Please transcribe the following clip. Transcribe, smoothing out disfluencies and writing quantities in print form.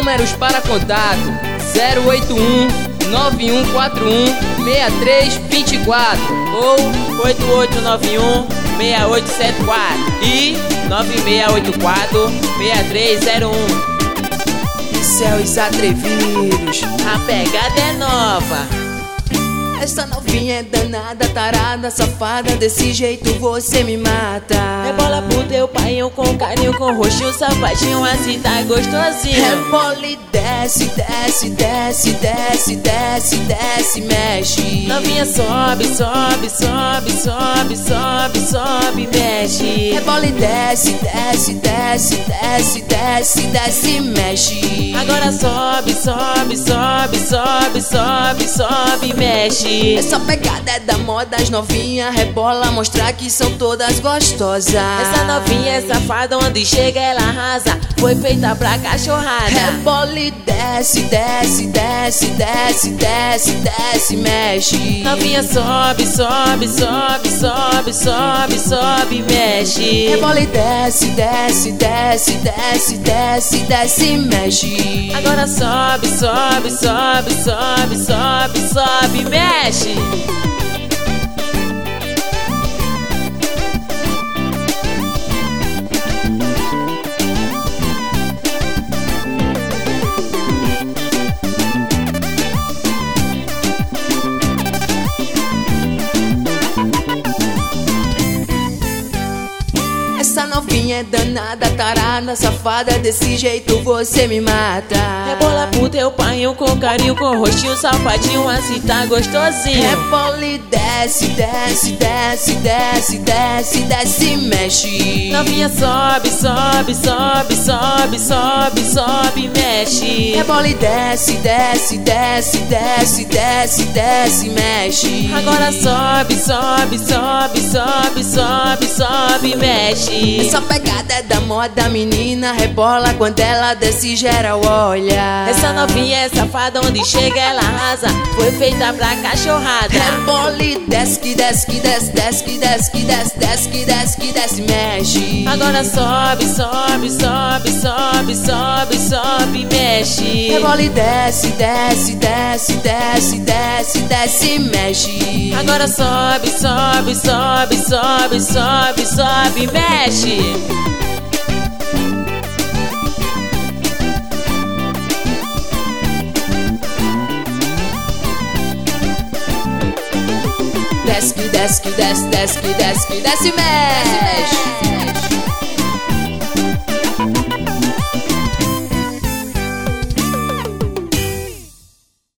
Números para contato: 081 9141 6324 ou 8891 6874 e 9684 6301. Céus atrevidos, A pegada é nova. essa novinha é danada, tarada, safada, desse jeito você me mata. Rebola pro teu painho com carinho, com roxinho, safadinho, assim tá gostosinho. Rebola e desce, desce, desce, desce, desce, desce, mexe. Novinha sobe, sobe, sobe, sobe, sobe, sobe, mexe. Rebola e desce, desce, desce, desce, desce, desce, mexe. Agora sobe, sobe, sobe, sobe, sobe, sobe, mexe. Essa pegada é da moda, as novinhas rebola, mostrar que são todas gostosas. Essa novinha é safada, onde chega ela arrasa, foi feita pra cachorrada. Rebola e desce, desce, desce, desce, desce, desce, mexe. Novinha sobe, sobe, sobe, sobe, sobe, sobe, mexe. Rebola e desce, desce, desce, desce, desce, desce, mexe. Agora sobe, sobe, sobe, sobe, sobe, sobe, mexe. Essa novinha é danada, tarada, safada, desse jeito você me mata. Rebola pro teu painho com carinho, com rostinho, safadinho, assim tá gostosinho. Rebola e desce, desce, desce, desce, desce, desce, mexe. Novinha sobe, sobe, sobe, sobe, sobe, sobe, mexe. Rebola e desce, desce, desce, desce, desce, desce, mexe. Agora sobe, sobe, sobe, sobe, sobe, sobe, mexe. Essa pegada é da moda, menina rebola, quando ela desce geral olha. Essa novinha é safada, onde chega ela arrasa, foi feita pra cachorrada. Rebola e desce, que desce, que desce, desce, que desce, que desce, desce, que desce, que desce, mexe. Agora sobe, sobe, sobe, sobe, sobe, sobe, mexe. Rebola e desce, desce, desce, desce, desce, desce, mexe. Agora sobe, sobe, sobe, sobe, sobe, sobe, mexe. Desce, que desce, que desce, desce, que desce, que desce, mexe.